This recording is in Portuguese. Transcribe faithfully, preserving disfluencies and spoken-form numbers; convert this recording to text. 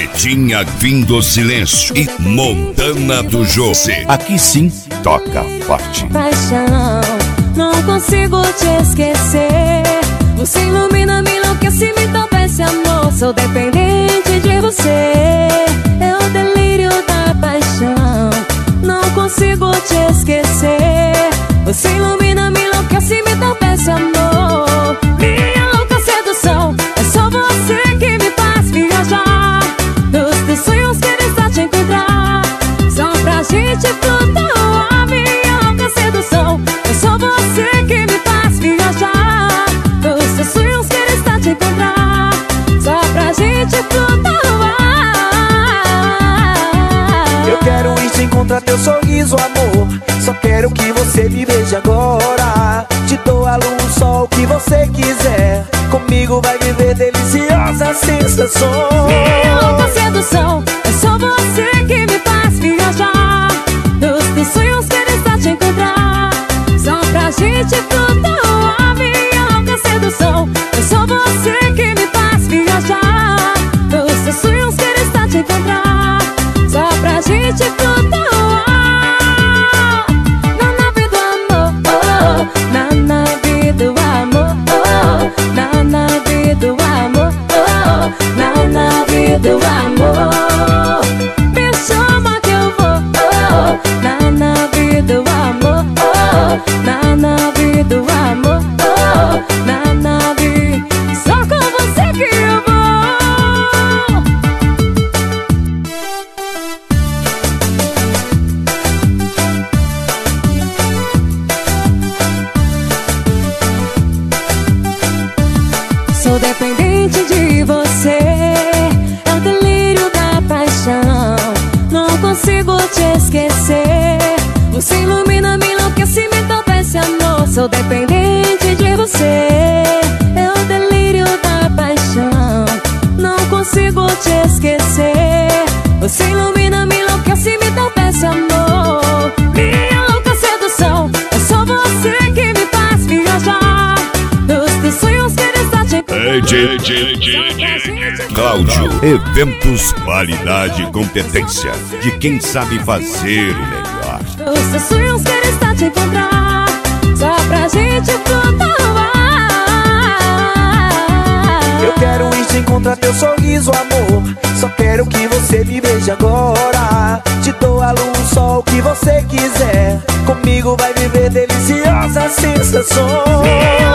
Pretinha vindo silêncio e Montana do José. Aqui sim toca forte. Paixão, não consigo te esquecer. Você ilumina, me enlouquece, me toma esse amor. Sou dependente de você. É o delírio da paixão. Não consigo te esquecer. Você ilumina, me enlouquece, me toma esse amor. Minha louca sedução, é só você que me faz viajar. Nos teus sonhos quero estar te encontrar. Só pra gente flutuar. Minha louca sedução, é só você que me faz viajar. Nos teus sonhos quero estar te encontrar. Só pra gente flutuar. Eu quero ir te encontrar, teu sorriso, amor. Só quero que você me veja agora. Te dou a luz, o sol, o que você quiser. Comigo vai viver deliciosas sensações. Minha louca sedução, é só você que me faz viajar. Nos teus sonhos quero estar te encontrar. Só pra gente flutuar. Minha louca sedução, é só você que me faz viajar. Nos teus sonhos quero estar te encontrar. Só pra gente flutuar. Na nave do amor, oh, na nave do amor, oh, na nave do amor, oh, na nave do amor. Me chama que eu vou, oh, na nave do amor, oh, na nave do amor, oh, na nave. Só com você que eu vou. Sou dependente de você, é o delírio da paixão. Não consigo te esquecer. Você ilumina, me enlouquece, me toma esse amor. Sou dependente de você, é o delírio da paixão. Não consigo te esquecer. Você ilumina, me enlouquece, me toma esse amor. Minha louca sedução, é só você que me faz viajar. Nos teus sonhos quero estar te Cláudio, eventos, qualidade e competência de quem sabe fazer o melhor. Nos teus sonhos quero estar te encontrar. Só pra gente flutuar. Eu quero ir te encontrar, teu sorriso, amor. Só quero que você me veja agora. Te dou a luz, o sol, o que você quiser. Comigo vai viver deliciosas sensações.